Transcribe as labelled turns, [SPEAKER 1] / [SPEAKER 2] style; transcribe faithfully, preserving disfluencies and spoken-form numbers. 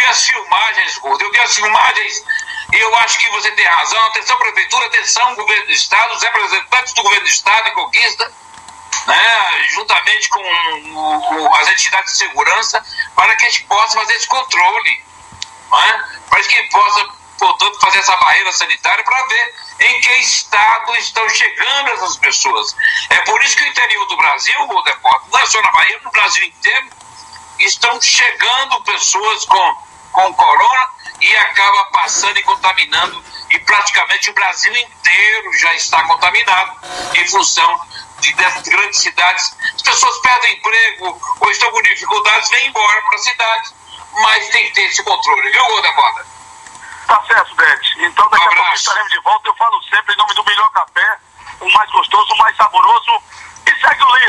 [SPEAKER 1] as filmagens, Gordo, eu vi as filmagens e eu acho que você tem razão. Atenção, Prefeitura, atenção, Governo do Estado, os representantes do Governo do Estado em Conquista, né, juntamente com o, o, as entidades de segurança, para que a gente possa fazer esse controle, né, para que a gente possa, portanto, fazer essa barreira sanitária para ver em que estado estão chegando essas pessoas. É por isso que o interior do Brasil, o Deporte, não é só na Bahia, no Brasil inteiro, estão chegando pessoas com, com corona e acaba passando e contaminando, e praticamente o Brasil inteiro já está contaminado em função de, dessas grandes cidades. As pessoas perdem emprego ou estão com dificuldades, vêm embora para a cidade, mas tem que ter esse controle, viu, Goda?
[SPEAKER 2] Tá certo, Dete. Então daqui um a pouco estaremos de volta. Eu falo sempre em nome do melhor café, o mais gostoso, o mais saboroso, e segue o líder.